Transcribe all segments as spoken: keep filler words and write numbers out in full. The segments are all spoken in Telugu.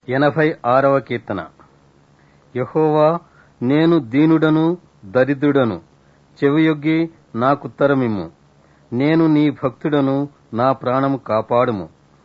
ఎనభై ఆరవ కీర్తన. యెహోవా, నేను దీనుడను దరిద్రుడను, చెవియొగ్గి నాకుత్తరమిమ్ము. నేను నీ భక్తుడను, నా ప్రాణము కాపాడుము.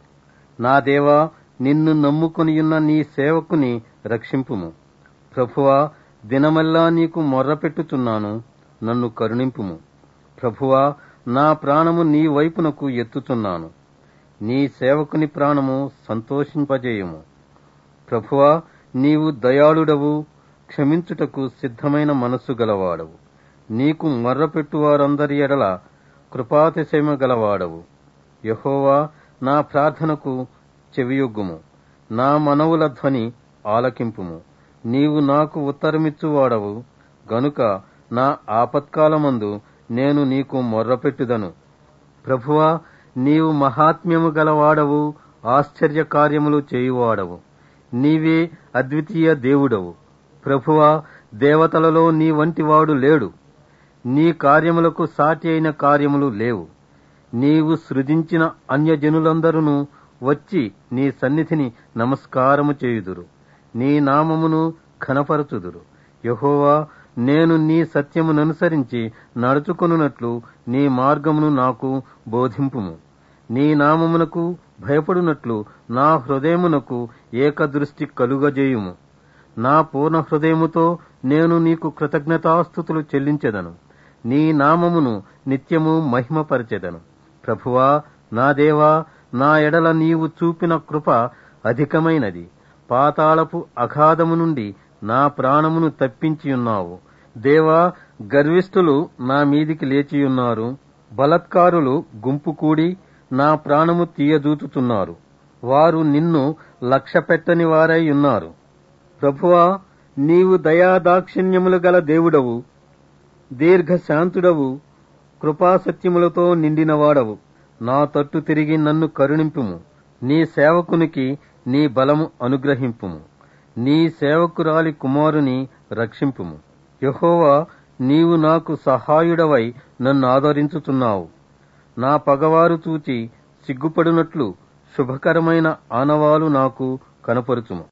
నా దేవా, నిన్ను నమ్ముకొనియున్న నీ సేవకుని రక్షింపుము. ప్రభువా, దినమెల్లా నీకు మొర్రపెట్టుచున్నాను, నన్ను కరుణింపుము. ప్రభువా, నా ప్రాణము నీ వైపునకు ఎత్తుచున్నాను, నీ సేవకుని ప్రాణము సంతోషింపజేయుము. ప్రభువా, నీవు దయాళుడవు, క్షమించుటకు సిద్ధమైన మనస్సు గలవాడవు. నీకు మొర్రపెట్టువారందరి ఎడల కృపాతిశయము గలవాడవు. యెహోవా, నా ప్రార్థనకు చెవియొగ్గుము, నా మనవుల ధ్వని ఆలకింపుము. నీవు నాకు ఉత్తరమిచ్చువాడవు గనుక నా ఆపత్కాలమందు నేను నీకు మొర్రపెట్టుదను. ప్రభువా, నీవు మహాత్మ్యము గలవాడవు, ఆశ్చర్య కార్యములు చేయువాడవు. నీవే అద్వితీయ దేవుడవు. ప్రభువా, దేవతలలో నీ వంటివాడు లేడు. నీ కార్యములకు సాటి అయిన కార్యములు లేవు. నీవు సృజించిన అన్యజనులందరూ వచ్చి నీ సన్నిధిని నమస్కారము చేయుదురు, నీ నామమును ఘనపరచుదురు. యెహోవా, నేను నీ సత్యముననుసరించి నడుచుకొనున్నట్లు నీ మార్గమును నాకు బోధింపుము. నీ నామమునకు భయపడునట్లు నా హృదయమునకు ఏకదృష్టి కలుగజేయుము. నా పూర్ణ హృదయముతో నేను నీకు కృతజ్ఞతాస్తుతులు చెల్లించెదను. నీ నామమును నిత్యము మహిమపరచెదను. ప్రభువా, నా దేవా, నా ఎడల నీవు చూపిన కృప అధికమైనది. పాతాళపు అగాధము నుండి నా ప్రాణమును తప్పించియున్నావు. దేవా, గర్విష్ఠులు నా మీదికి లేచియున్నారు. బలత్కారులు గుంపు కూడి నా ప్రాణము తీయజూచుతున్నారు. వారు నిన్ను లక్ష్యపెట్టని వారై ఉన్నారు. ప్రభువా, నీవు దయాదాక్షిణ్యములు గల దేవుడవు, దీర్ఘశాంతుడవు, కృపాసత్యములతో నిండినవాడవు. నా తట్టు తిరిగి నన్ను కరుణింపుము. నీ సేవకునికి నీ బలము అనుగ్రహింపుము. నీ సేవకురాలి కుమారుని రక్షింపుము. యెహోవా, నీవు నాకు సహాయుడవై నన్ను ఆదరించుచున్నావు. నా పగవారు చూచి సిగ్గుపడునట్లు శుభకరమైన ఆనవాలు నాకు కనపరుచుము.